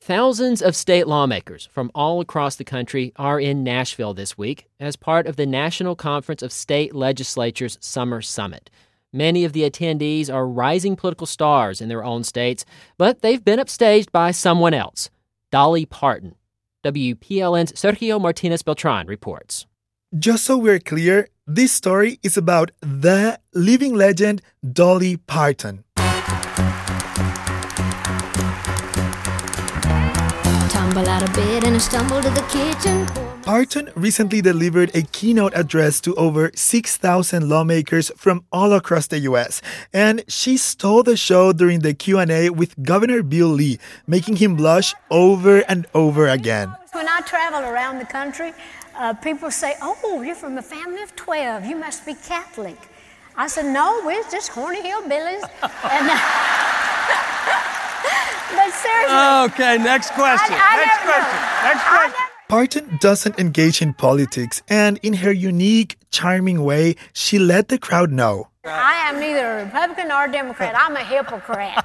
Thousands of state lawmakers from all across the country are in Nashville this week as part of the National Conference of State Legislatures Summer Summit. Many of the attendees are rising political stars in their own states, but they've been upstaged by someone else, Dolly Parton. WPLN's Sergio Martinez Beltran reports. Just so we're clear, this story is about the living legend Dolly Parton. Tumble out of bed and I stumble to the kitchen. Parton recently delivered a keynote address to over 6,000 lawmakers from all across the U.S., and she stole the show during the Q&A with Governor Bill Lee, making him blush over and over again. When I travel around the country, people say, "Oh, you're from a family of 12. You must be Catholic." I said, "No, we're just horny hillbillies." But seriously. Okay, next question. Next question. Parton doesn't engage in politics, and in her unique, charming way, she let the crowd know. I am neither a Republican or a Democrat. I'm a hypocrite.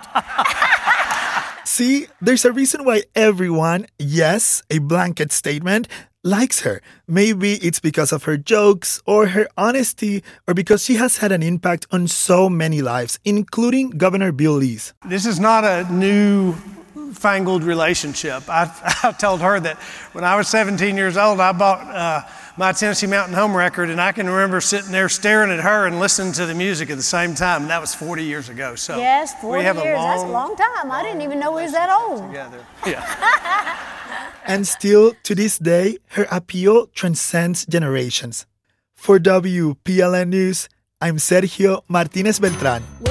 See, there's a reason why everyone, yes, a blanket statement, likes her. Maybe it's because of her jokes or her honesty, or because she has had an impact on so many lives, including Governor Bill Lee's. This is not a new-fangled relationship. I told her that when I was 17 years old, I bought my Tennessee Mountain Home record, and I can remember sitting there staring at her and listening to the music at the same time. And that was 40 years ago. So yes, 40 we have years. That's a long long time. I didn't even know we was that old. Together. Yeah. And still, to this day, her appeal transcends generations. For WPLN News, I'm Sergio Martinez Beltran.